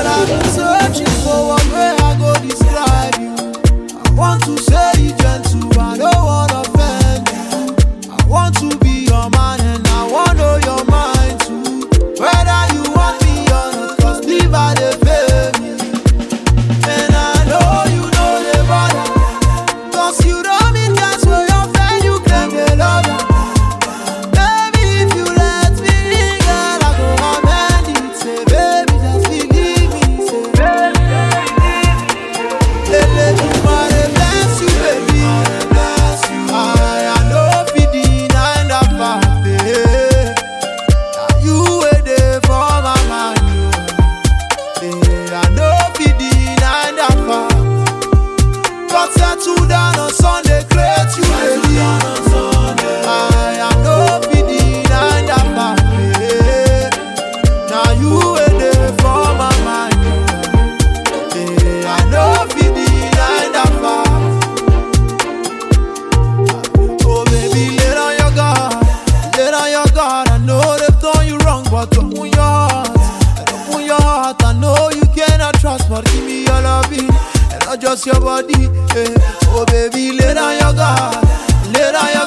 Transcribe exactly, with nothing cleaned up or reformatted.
But I've been searching for one way I go describe you. I want to say you gentle, I don't wanna offend you. I want to be your man and I wanna know your mind too. Whether you want me or not, cause leave I dey pay me. And I know you know the bother, cause you don't mean that's where your friend you claim they love you. Baby, if you let me, girl, I go amend it. Say, baby, just believe me. Say, baby, just believe me. Let me money bless you, baby. Bless you. I, I know if you deny that fact, eh. Now you were there for my man, eh. I know if you deny that fact. God settle down on Sunday, create you, baby. I, I know if you deny that fact, eh. Now you were there for my man, eh. I know if you deny that fact. Oh baby, lay down your guard, lay down your guard. I know they've done you wrong, but open your heart, and open your heart. I know you cannot trust, but give me your loving, and not just your body. Eh. Oh baby, lay down your guard, lay down your